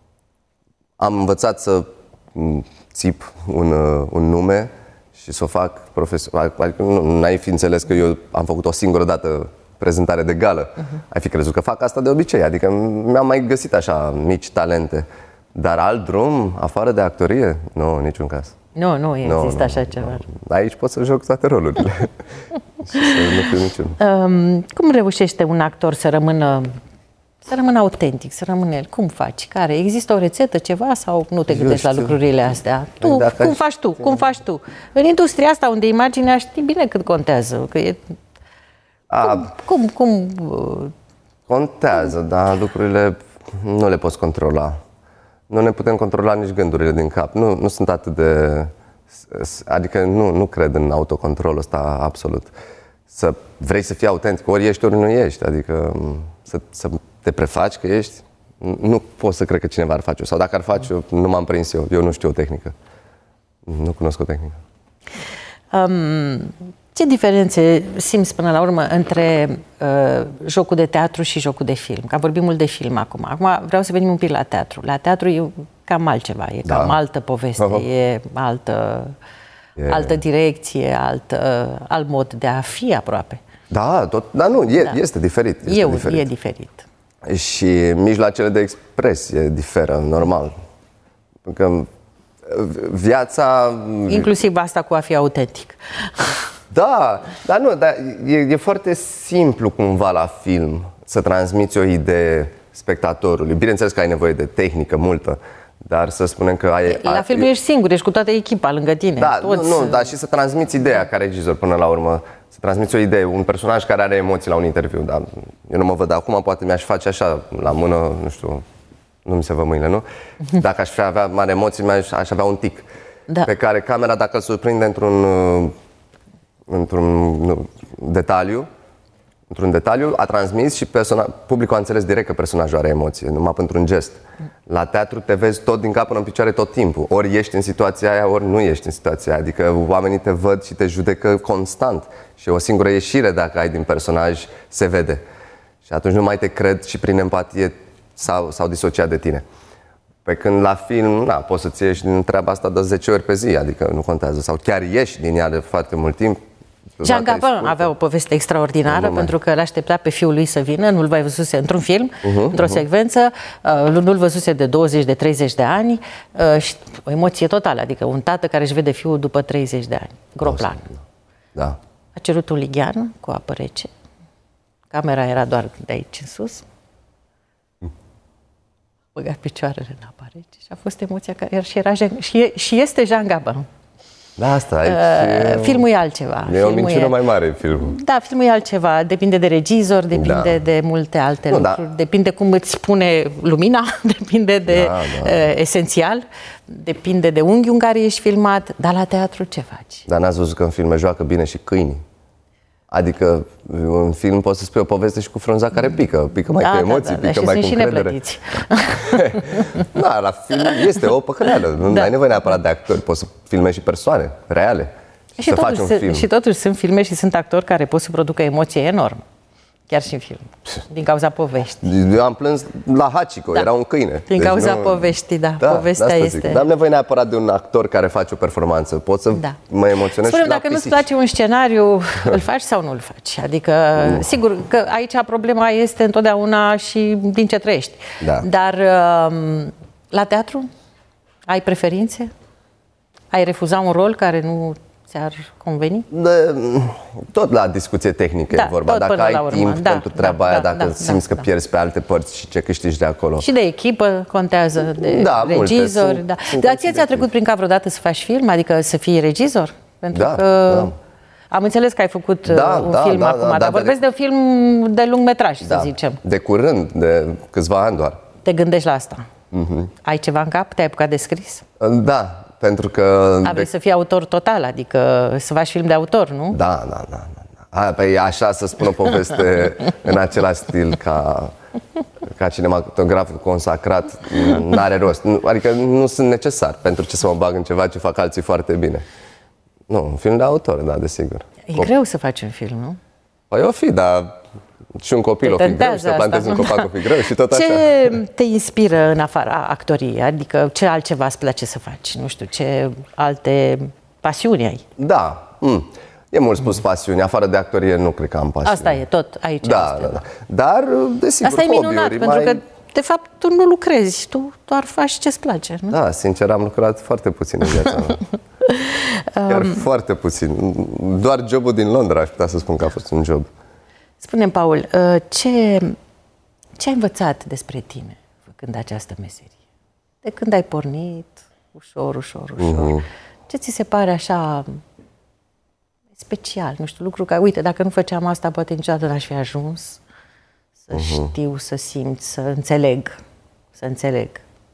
Am învățat să țip un, un nume și să o fac profesional. Adică nu, n-ai fi înțeles că eu am făcut o singură dată prezentare de gală. Uh-huh. Ai fi crezut că fac asta de obicei. Adică mi-am mai găsit așa mici talente. Dar alt drum, afară de actorie? Nu, în niciun caz. Nu, nu există nu, așa nu, ceva. Nu. Aici pot să joc toate rolurile. Și să nu fiu niciun. Um, cum reușește un actor să rămână Să rămână autentic, să rămână el. Cum faci? Care? Există o rețetă, ceva sau nu te gândești la lucrurile astea? Tu, Dacă cum faci tu? Cum faci tu? În industria asta unde imaginea știi bine cât contează. Că e... A, cum, cum, cum... Contează, dar lucrurile nu le poți controla. Nu ne putem controla nici gândurile din cap. Nu, nu sunt atât de... Adică nu, nu cred în autocontrolul ăsta absolut. Să vrei să fii autentic, ori ești, ori nu ești. Adică să, să te prefaci că ești, nu pot să cred că cineva ar face-o. Sau dacă ar face-o, nu m-am prins eu. Eu nu știu o tehnică. Nu cunosc o tehnică. Um, ce diferențe simți până la urmă între uh, jocul de teatru și jocul de film? Că am vorbit mult de film acum. Acum vreau să venim un pic la teatru. La teatru e cam altceva, e da. cam altă poveste, uh-huh. e altă, yeah. altă direcție, altă, alt mod de a fi aproape. Da, tot, dar nu, e, da. este diferit. Este Eu, diferit. E diferit. Și mijloacele de expresie diferă, normal. Că viața... Inclusiv asta cu a fi autentic. Da, dar nu, dar e, e foarte simplu cumva la film să transmiți o idee spectatorului. Bineînțeles că ai nevoie de tehnică multă, dar să spunem că ai... La ai, film ești singur, ești cu toată echipa lângă tine. Da, toți... nu, nu, dar și să transmiți ideea ca regizor până la urmă. Să transmiți o idee, un personaj care are emoții la un interviu, dar eu nu mă văd acum, poate mi-aș face așa, la mână, nu știu, nu mi se văd mâinile, nu? Dacă aș fi avea mari emoții, aș, aș avea un tic, da. pe care camera, dacă îl surprinde într-un, într-un nu, detaliu, într-un detaliu, a transmis și persona, publicul a înțeles direct că personajul are emoție, numai pentru un gest. La teatru te vezi tot din cap până în picioare tot timpul. Ori ești în situația aia, ori nu ești în situația aia. Adică oamenii te văd și te judecă constant. Și o singură ieșire, dacă ai din personaj, se vede. Și atunci nu mai te cred și prin empatie sau, sau disociat de tine. Pe când la film, na, poți să-ți ieși din treaba asta de zece ori pe zi, adică nu contează. Sau chiar ieși din ea de foarte mult timp. Jean Gabin avea o poveste extraordinară nu pentru că l-aștepta pe fiul lui să vină, nu-l mai văzuse într-un film, uh-huh, într-o uh-huh. secvență, nu-l văzuse de douăzeci, de treizeci de ani și o emoție totală, adică un tată care își vede fiul după treizeci de ani, groplan. Da. A cerut un lighean cu apă rece, camera era doar de aici în sus, băgat picioarele în apă rece și a fost emoția care și, era, și, și este Jean Gabin. Da, asta aici uh, filmul e altceva. E o minciună e... mai mare filmul. Da, filmul e altceva. Depinde de regizor, depinde da. de multe alte nu, lucruri. Da. Depinde cum îți pune lumina, depinde de da, da. Uh, esențial, depinde de unghiul în care ești filmat. Dar la teatru ce faci? Dar n-ați văzut că în filme joacă bine și câini? Adică în film poți să spui o poveste și cu frunza care pică. Pică mai da, cu emoții, da, da, pică da. mai și cu încredere. Da, la film este o păcăleală. Nu da. ai nevoie neapărat de actori. Poți să filmezi și persoane reale. Și, și, să faci un se, film. și totuși sunt filme și sunt actori care pot să producă emoție enormă. Chiar și în film. Din cauza poveștii. Eu am plâns la Hachiko, da. era un câine. Din deci cauza nu... poveștii, da. da Povestea este... Dar am nevoie neapărat de un actor care face o performanță. Pot să da. mă emoționez Spune-mi, și la dacă pisici. nu-ți place un scenariu, îl faci sau nu îl faci? Adică, nu. sigur că aici problema este întotdeauna și din ce trăiești. Da. Dar la teatru ai preferințe? Ai refuza un rol care nu ți-ar conveni? De, tot la discuție tehnică da, e vorba. Dacă ai timp da, pentru treaba da, aia, dacă da, simți da, că pierzi da. pe alte părți și ce câștigi de acolo. Și de echipă contează, de da, regizori. Multe, da. Sunt, Dar ție ți-a trecut prin cap vreodată să faci film? Adică să fii regizor? Pentru da, că da. Am înțeles că ai făcut da, un da, film da, acum, da, dar da, vorbesc de... de un film de lungmetraj, da, să zicem. De curând, de câțiva ani doar. Te gândești la asta? Uh-huh. Ai ceva în cap? Te-ai apucat de scris? Da, pentru că... A, vrei de... să fii autor total, adică să faci film de autor, nu? Da, da, da. da. A, păi așa să spun o poveste în același stil ca, ca cinematograful consacrat, n-are rost. Adică nu sunt necesar. Pentru ce să mă bag în ceva ce fac alții foarte bine? Nu, un film de autor, da, desigur. E Cop- greu să faci un film, nu? Păi o fi, dar și un copil o fi greu, și să plantezi un copac o fi greu și tot ce așa. Ce te inspiră în afara actoriei? Adică ce altceva îți place să faci? Nu știu, ce alte pasiuni ai? Da, mm. e mult spus mm. pasiuni. Afară de actorie nu cred că am pasiuni. Asta e, tot aici. Da, da, da. Dar, desigur, asta e minunat, hobby-uri, pentru mai... că de fapt tu nu lucrezi, tu doar faci ce-ți place, nu? Da, sincer am lucrat foarte puțin în viața mea. Chiar um... foarte puțin. Doar jobul din Londra aș putea să spun că a fost un job. Spune-mi, Paul, ce, ce ai învățat despre tine făcând această meserie? De când ai pornit, ușor, ușor, ușor, uh-huh. ce ți se pare așa special? Nu știu, lucru care, uite, dacă nu făceam asta, poate niciodată n-aș fi ajuns să uh-huh. știu, să simt, să înțeleg, să înțeleg.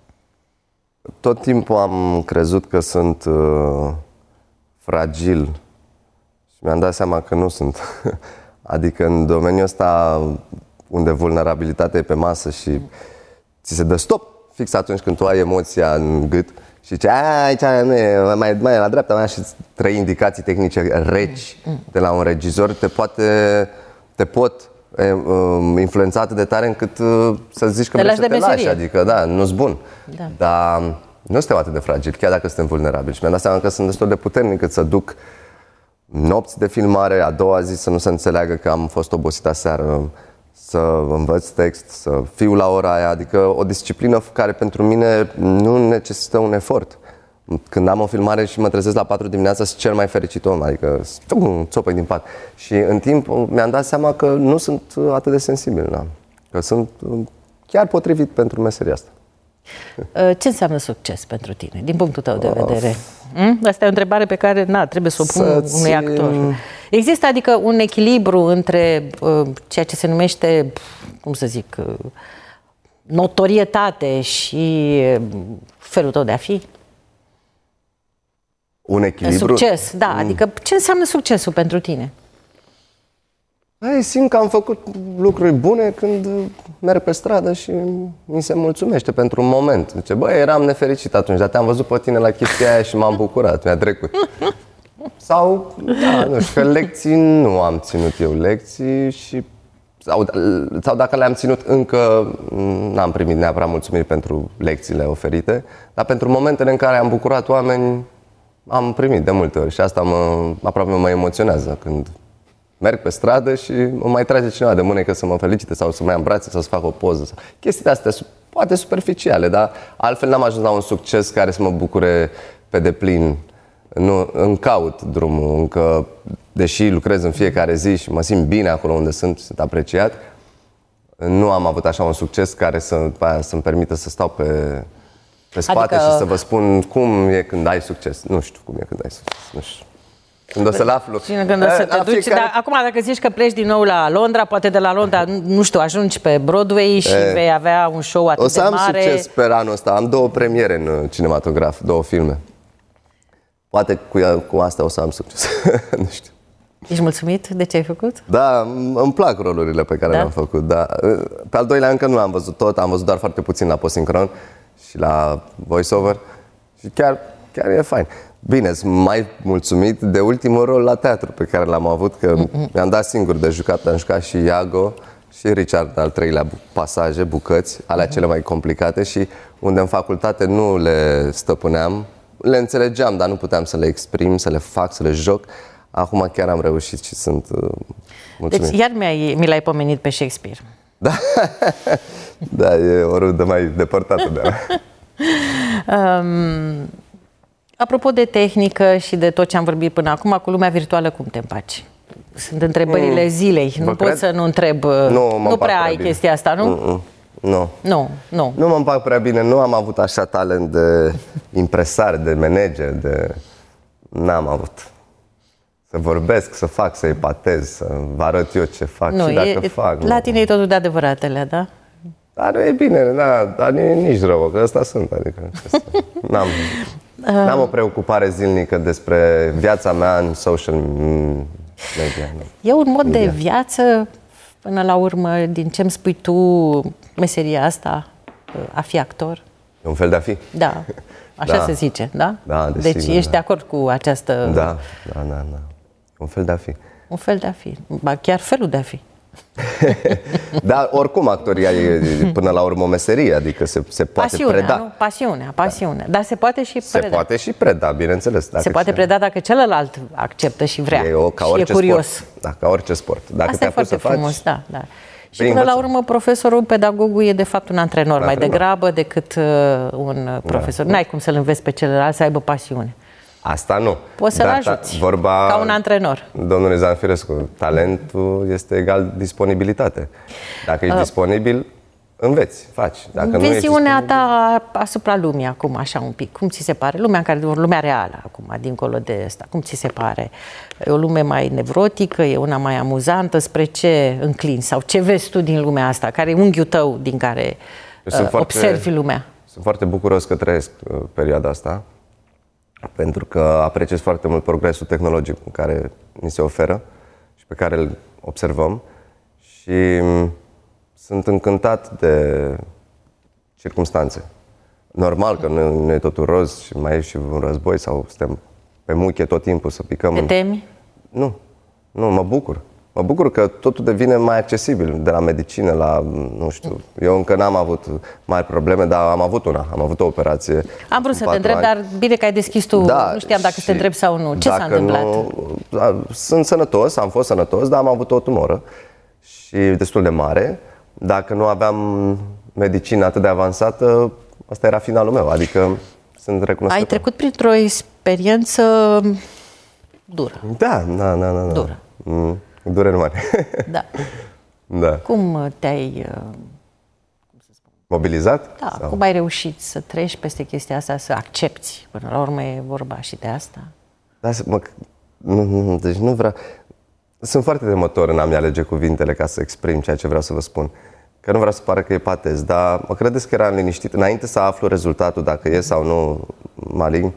Tot timpul am crezut că sunt uh, fragil și mi-am dat seama că nu sunt. Adică în domeniul ăsta unde vulnerabilitatea e pe masă și ți se dă stop fix atunci când tu ai emoția în gât și zici, aici nu e, mai, mai la dreapta mea, și trei indicații tehnice reci de la un regizor te poate, te pot e, um, influența atât de tare încât uh, să zici că vrei să te lași, adică da, nu-s bun. Da. Dar nu suntem atât de fragili, chiar dacă suntem vulnerabili. Și mi-am dat seama că sunt destul de puternic cât să duc nopți de filmare, a doua zi să nu se înțeleagă că am fost obosit aseară, să învăț text, să fiu la ora aia, adică o disciplină care pentru mine nu necesită un efort. Când am o filmare și mă trezesc la patru dimineața, sunt cel mai fericit om, adică țopăi din pat. Și în timp mi-am dat seama că nu sunt atât de sensibil, da? Că sunt chiar potrivit pentru meseria asta. Ce înseamnă succes pentru tine, din punctul tău de vedere? Mm? Asta e o întrebare pe care na, trebuie să o pun Să-ți... unui actor. Există adică un echilibru între uh, ceea ce se numește, cum să zic, uh, notorietate și uh, felul tău de a fi? Un echilibru? Succes, da. Mm. Adică ce înseamnă succesul pentru tine? Hai, simt că am făcut lucruri bune când merg pe stradă și mi se mulțumește pentru un moment. Zice, băi, eram nefericit atunci, dar te-am văzut pe tine la chestia aia și m-am bucurat, mi-a trecut. Sau, da, nu știu, că lecții nu am ținut eu lecții și sau, sau dacă le-am ținut încă n-am primit neapărat mulțumiri pentru lecțiile oferite, dar pentru momentele în care am bucurat oameni am primit de multe ori și asta mă, aproape mă emoționează când merg pe stradă și mă mai trage cineva de mânecă să mă felicite sau să mă ia în brațe sau să fac o poză. Chestiile astea poate superficiale, dar altfel n-am ajuns la un succes care să mă bucure pe deplin. Nu, îmi caut drumul, încă, deși lucrez în fiecare zi și mă simt bine acolo unde sunt, sunt apreciat, nu am avut așa un succes care să, aia, să-mi permită să stau pe, pe spate adică... și să vă spun cum e când ai succes. Nu știu cum e când ai succes, nu știu. Când o să-l aflu. Cine când o să te duci, fiecare... dar acum dacă zici că pleci din nou la Londra, poate de la Londra, nu știu, ajungi pe Broadway și e... vei avea un show atât de mare. O să am succes sper anul ăsta. Am două premiere în cinematograf, două filme. Poate cu, cu asta o să am succes. Nu știu. Ești mulțumit de ce ai făcut? Da, îmi plac rolurile pe care da? le-am făcut. Da. Pe al doilea încă nu l-am văzut tot, am văzut doar foarte puțin la post-sincron și la voice-over și chiar, chiar e fain. Bine, sunt mai mulțumit de ultimul rol la teatru pe care l-am avut, că Mm-mm. mi-am dat singur de jucat, am jucat și Iago și Richard al treilea pasaje, bucăți, alea mm-hmm. cele mai complicate și unde în facultate nu le stăpâneam, le înțelegeam, dar nu puteam să le exprim, să le fac, să le joc. Acum chiar am reușit și sunt uh, mulțumit. Deci iar mi-ai, mi l-ai pomenit pe Shakespeare. Da, da, e o rudă mai depărtată de a um, Apropo de tehnică și de tot ce am vorbit până acum, cu lumea virtuală cum te împaci? Sunt întrebările mm. zilei, Vă nu cred? Pot să nu întreb, nu, nu prea ai bine. Chestia asta, nu? Mm-mm. Nu. Nu, nu. Nu mă împac prea bine, nu am avut așa talent de impresar, de manager, de... N-am avut. să vorbesc, să fac, să epatez, să vă arăt eu ce fac nu, și dacă e, fac. La nu. tine e totul de adevăratele, da? Dar nu e bine, da, dar nu e nici rău, că ăsta sunt, adică n-am, n-am o preocupare zilnică despre viața mea în social media. Nu. E un mod media. de viață, până la urmă, din ce îmi spui tu, meseria asta, a fi actor? E un fel de a fi. Da, așa Da. se zice, da? Da, deci desigur, ești da. de acord cu această... Da, da, da, da. Un fel de a fi. Un fel de a fi, ba chiar felul de a fi. Dar oricum actoria e până la urmă o meserie, adică se, se poate Pasiunea, preda. nu? Pasiunea, pasiunea. Dar se poate și Se preda. poate și preda, bineînțeles. Dacă Se poate și- preda dacă celălalt acceptă și vrea. E o, ca și orice e curios. sport. Da, ca orice sport. Dacă Asta e te-a pus foarte să frumos, faci, da, da. Și vei până la învăța. urmă, profesorul, pedagogul e de fapt un antrenor, mai antrenor. degrabă decât uh, un uh, profesor. N-ai cum să-l înveți pe celălalt să aibă pasiune. Asta nu. Poți să-l Dar ta- ajuți, vorba, ca un antrenor. Domnule Zanfirescu, talentul este egal disponibilitate. Dacă ești Uh. disponibil, înveți, faci. Dacă nu ești Viziunea disponibil, ta asupra lumii acum, așa un pic, cum ți se pare? Lumea în care, lumea reală acum, dincolo de asta, cum ți se pare? E o lume mai nevrotică, e una mai amuzantă, spre ce înclini sau ce vezi tu din lumea asta? Care e unghiul tău din care sunt uh, foarte- observi lumea? Sunt foarte bucuros că trăiesc uh, perioada asta, pentru că apreciez foarte mult progresul tehnologic care ni se oferă și pe care îl observăm și m, sunt încântat de circumstanțe. Normal că nu, nu e totul roz și mai e și un război sau suntem pe muche tot timpul să picăm. Te în- temi? Nu, nu, mă bucur. Mă bucur că totul devine mai accesibil, de la medicină la, nu știu, eu încă n-am avut mari probleme, dar am avut una, am avut o operație. Am vrut în să te patru întreb, ani. dar bine că ai deschis tu, Da, nu știam dacă să te și întreb sau nu. Ce s-a dacă întâmplat? Nu, da, sunt sănătos, am fost sănătos, dar am avut o tumoră și destul de mare. Dacă nu aveam medicină atât de avansată, asta era finalul meu, adică sunt recunoscător. Ai trecut printr-o experiență dură. Da, da, da, da. da. Dură. Mm, dureri mari. Da. Da. Cum te-ai... uh, Mobilizat? Da, Sau? cum ai reușit să treci peste chestia asta, să accepti? Până la urmă e vorba și de asta. Da, să- mă, nu, nu, deci nu vreau... Sunt foarte temător în a-mi alege cuvintele ca să exprim ceea ce vreau să vă spun. Că nu vreau să pară că e patez, dar mă credeți că eram liniștit înainte să aflu rezultatul, dacă e sau nu malign.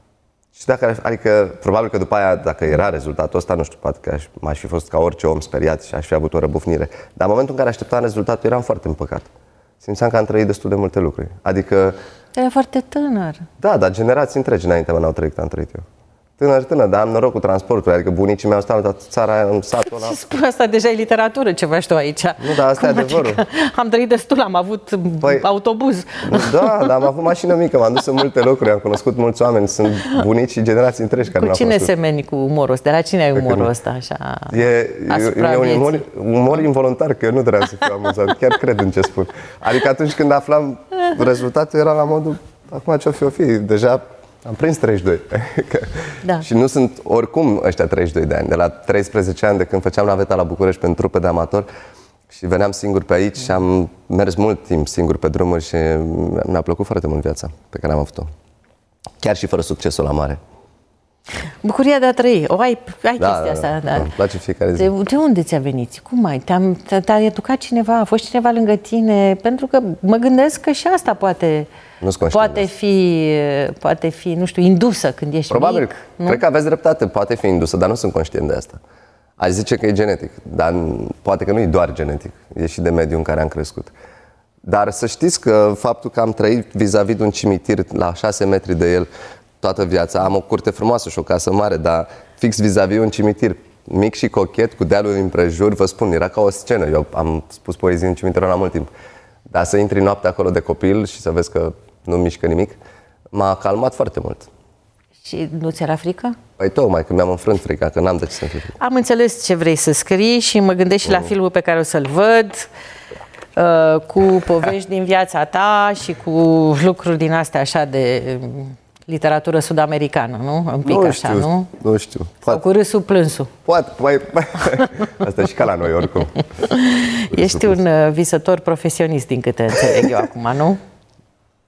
Și dacă, adică, probabil că după aia, dacă era rezultatul ăsta, nu știu, poate că aș, m-aș fi fost ca orice om speriat și aș fi avut o răbufnire. Dar în momentul în care așteptam rezultatul, eram foarte împăcat. Simțeam că am trăit destul de multe lucruri. Adică, Era foarte tânăr. da, dar generații întregi înaintea mea n-au trăit cât am trăit eu. Tânăr, tânăr, dar am noroc cu transportul. Adică bunicii mei au stat în toată țara, în satul ăla. Ce spui asta? Deja e literatură ce faci tu aici. Nu, dar asta e Cum adevărul. adică? Am trăit destul, am avut Păi- autobuz. Da, dar am avut mașină mică, m-am dus în multe locuri, am cunoscut mulți oameni, sunt bunici și generații întregi care Cu n-au cine cunoscut. semeni cu umorul ăsta? De la cine ai umorul ăsta așa? E, e, asupra e un vieții? umor, umor involuntar, că eu nu trebuia să fiu amuzat, chiar cred în ce spun. Adică atunci când aflam rezultatul, era la modul, acum ce-o fi, o fi, deja am prins treizeci și doi. Da. Și nu sunt oricum ăștia treizeci și doi de ani. De la treisprezece ani, de când făceam naveta la București pentru trupe de amator și veneam singur pe aici și am mers mult timp singur pe drumuri și mi-a plăcut foarte mult viața pe care am avut-o. Chiar și fără succesul la mare. Bucuria de a trăi. O ai, ai Da, chestia asta. da, îmi place fiecare zi. De, de unde ți-a venit? Cum ai? Te-am, te- te-a educat cineva? A fost cineva lângă tine? Pentru că mă gândesc că și asta poate, Nu-s conștient poate, de fi, poate fi, nu știu, indusă când ești Probabil, mic. Nu? cred că aveți dreptate, poate fi indusă, dar nu sunt conștient de asta. Aș zice că e genetic, dar poate că nu e doar genetic, e și de mediul în care am crescut. Dar să știți că faptul că am trăit vis-a-vis de un cimitir la șase metri de el toată viața, am o curte frumoasă și o casă mare, dar fix vis-a-vis un cimitir mic și cochet, cu dealul împrejur, vă spun, era ca o scenă. Eu am spus poezii în cimitirul la mult timp. Dar să intri noaptea acolo de copil și să vezi că nu mișcă nimic, m-a calmat foarte mult. Și nu ți era frică? Păi tocmai că mi-am înfrânt frica, că n-am de ce să-mi fie frică. Am înțeles ce vrei să scrii și mă gândesc și la filmul pe care o să-l văd, uh, cu povești din viața ta și cu lucruri din astea așa de um, literatură sud-americană, nu? Un pic nu așa, știu, nu? Nu știu. Sau Poate, cu râsul plânsul. poate, poate, asta e și ca la noi, oricum. Ești un uh, visător profesionist, din câte înțeleg eu acum, nu?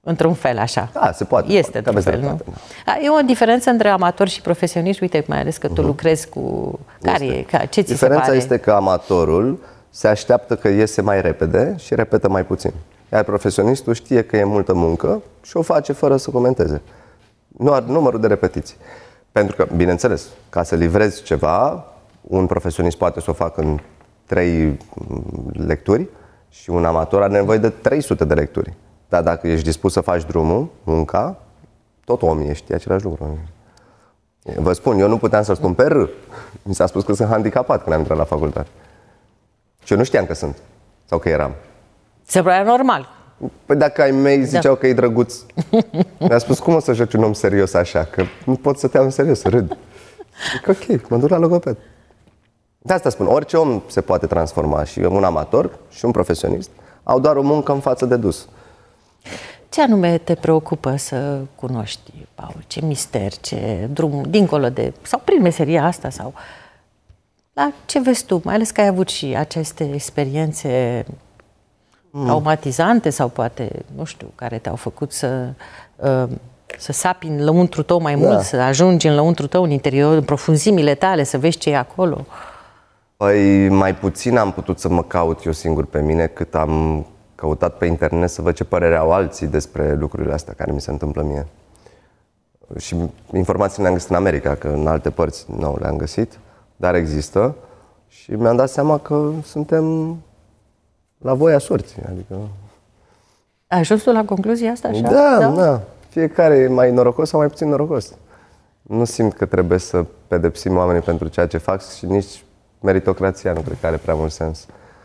Într-un fel, așa. Da, se poate. Este, într-un fel, nu? E o diferență între amatori și profesioniști, uite, mai ales că tu uh-huh. lucrezi cu... Care e? Ca, ce ți Diferența se pare? este că amatorul se așteaptă că iese mai repede și repetă mai puțin. Iar profesionistul știe că e multă muncă și o face fără să comenteze. Nu are numărul de repetiții. Pentru că, bineînțeles, ca să livrezi ceva, un profesionist poate să o facă în trei lecturi și un amator are nevoie de trei sute de lecturi. Dar dacă ești dispus să faci drumul, munca, tot o mie știe același lucru. Vă spun, eu nu puteam să-l spun pe R. Mi s-a spus că sunt handicapat când am intrat la facultate. Și eu nu știam că sunt. Sau că eram. Se părea normal. Păi dacă ai mei ziceau da. că e drăguț. Mi-a spus, cum o să joci un om serios așa? Că nu pot să te iau în serios, să râd. Zic, ok, mă duc la logoped. De asta spun, orice om se poate transforma. Și un amator și un profesionist au doar o muncă în față de dus. Ce anume te preocupă să cunoști, Paul? Ce mister, ce drum, dincolo de... sau prin meseria asta, sau... La ce vezi tu? Mai ales că ai avut și aceste experiențe mm. traumatizante sau poate, nu știu, care te-au făcut să... Uh, să sapi în lăuntru tău mai mult, da. Să ajungi în lăuntru tău, în interior, în profunzimile tale, să vezi ce e acolo. Păi mai puțin am putut să mă caut eu singur pe mine, cât am căutat pe internet să văd ce părere au alții despre lucrurile astea care mi se întâmplă mie. Și informații le-am găsit în America, că în alte părți nu le-am găsit, dar există. Și mi-am dat seama că suntem la voia sorții. Adică... Ai ajuns tu la concluzia asta așa? Da, da, da. Fiecare e mai norocos sau mai puțin norocos. Nu simt că trebuie să pedepsim oamenii pentru ceea ce fac și nici meritocrația nu cred că are prea mult sens.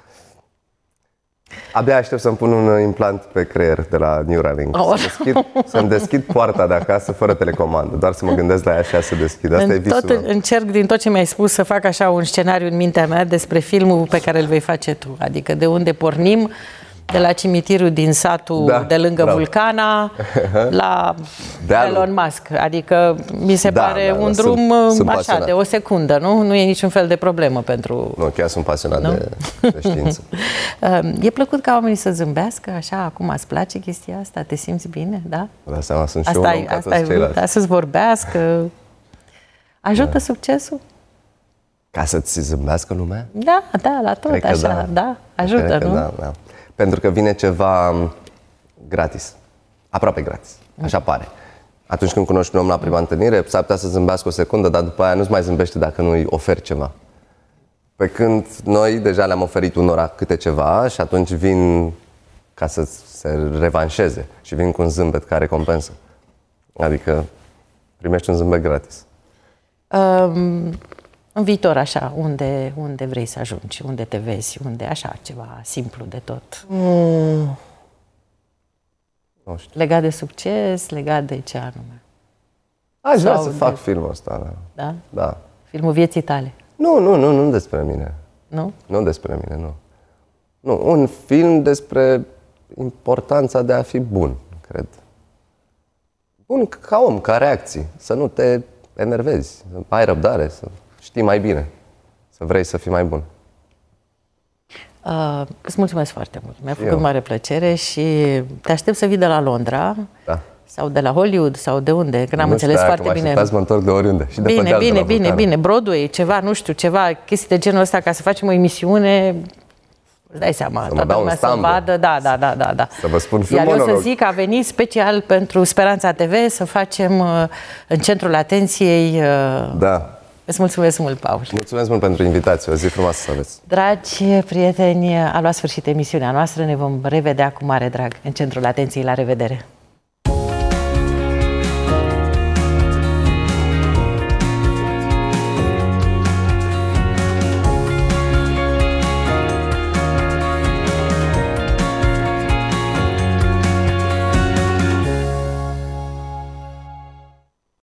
Abia aștept să-mi pun un implant pe creier de la Neuralink. Oh. Să deschid, să-mi deschid poarta de acasă fără telecomandă, doar să mă gândesc la ea și să deschid. Asta în e visul tot, încerc din tot ce mi-ai spus să fac așa un scenariu în mintea mea despre filmul pe care îl vei face tu. Adică de unde pornim, de la cimitirul din satul da, de lângă bravo. Vulcana la Dealul. Elon Musk. Adică mi se da, pare da, da, un da, drum sunt, sunt așa, pasionat. De o secundă, nu? Nu e niciun fel de problemă pentru... Nu, chiar sunt pasionat de, de știință. E plăcut ca oamenii să zâmbească așa? Acum îți place chestia asta? Te simți bine? Da? Da, seama, sunt și asta eu un om ca toți ceilalți. Da, să-ți vorbească. Ajută da. Succesul? Ca să-ți zâmbească lumea? Da, da, la tot Cred așa. Da. da, ajută, nu? Da, da. Pentru că vine ceva gratis, aproape gratis, așa pare. Atunci când cunoști un om la prima întâlnire, s-ar putea să zâmbească o secundă, dar după aia nu-ți mai zâmbește dacă nu-i oferi ceva. Pe când noi deja le-am oferit unora câte ceva și atunci vin ca să se revanșeze și vin cu un zâmbet ca recompensă. Adică primești un zâmbet gratis. Um... În viitor, așa, unde, unde vrei să ajungi? Unde te vezi? Unde, așa, ceva simplu de tot? Mm. Nu știu. Legat de succes, legat de ce anume? Aș vrea să de... fac filmul ăsta. Da. Da? Da. Filmul vieții tale? Nu, nu, nu, nu despre mine. Nu? Nu despre mine, nu. Nu, un film despre importanța de a fi bun, cred. Bun ca om, ca reacții. Să nu te enervezi, să ai răbdare, să... știi mai bine, să vrei să fii mai bun. Uh, îți mulțumesc foarte mult. Mi-a făcut Eu. mare plăcere și te aștept să vii de la Londra da. Sau de la Hollywood sau de unde, că n-am nu înțeles foarte bine. Nu să mă întorc de oriunde. Și bine, de bine, de bine, bine. Broadway, ceva, nu știu, ceva, chestii de genul ăsta ca să facem o emisiune. Îți dai seama, să toată lumea să vadă. Da, da, da, da, da. Să vă spun Iar eu să zic, a venit special pentru Speranța T V să facem uh, în centrul atenției... Uh, da. Îți mulțumesc mult, Paul. Mulțumesc mult pentru invitație. O zi frumoasă să aveți. Dragi prieteni, a luat sfârșit emisiunea noastră. Ne vom revedea cu mare drag în centrul atenției. La revedere!